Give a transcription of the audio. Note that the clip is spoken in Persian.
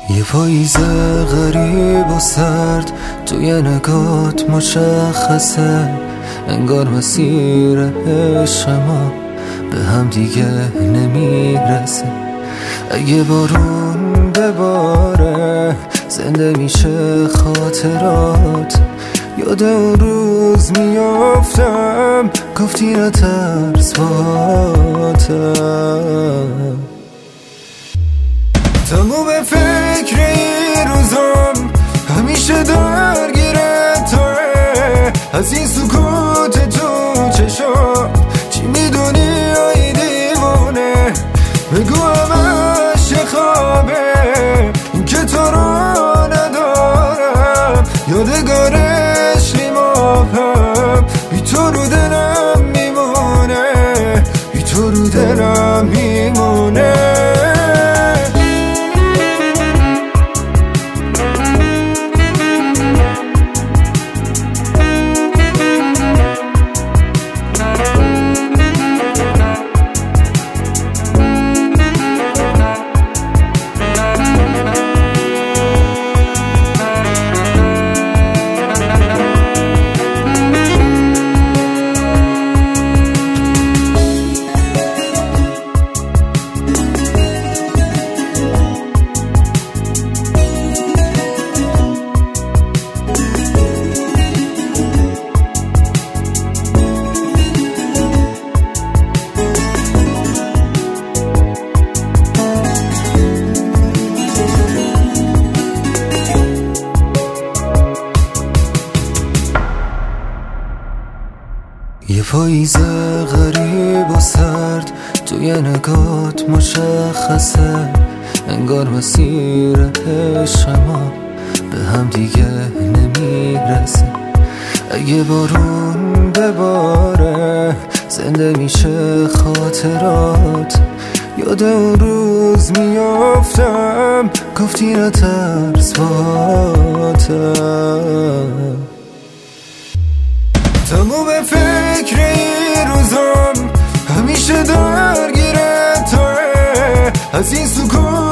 یه پاییز غریب و سرد توی نگات مشخصه، انگار مسیر عشق ما به هم دیگه نمیرسه. اگه بارون بباره زنده میشه خاطرات، یاد اون روز میافتم گفتی نترس باتم. تموم فکر این روزم همیشه درگیره توه، از این سکوت تو چشم چی میدونی ای دیوونه؟ بگو همش یه خوابه این که تو رو ندارم، یادگارش نیماپم بی تو رو دلم میمونه، بی تو رو دلم میمونه. یه پاییز غریب و سرد توی نگات مشخصه، انگار مسیر عشق ما به هم دیگه نمیرسه. اگه بارون بباره زنده میشه خاطرات، یاد اون روز میافتم گفتی نترس باتم. تموم فکر این روزم همیشه درگیره توه، از این سکوت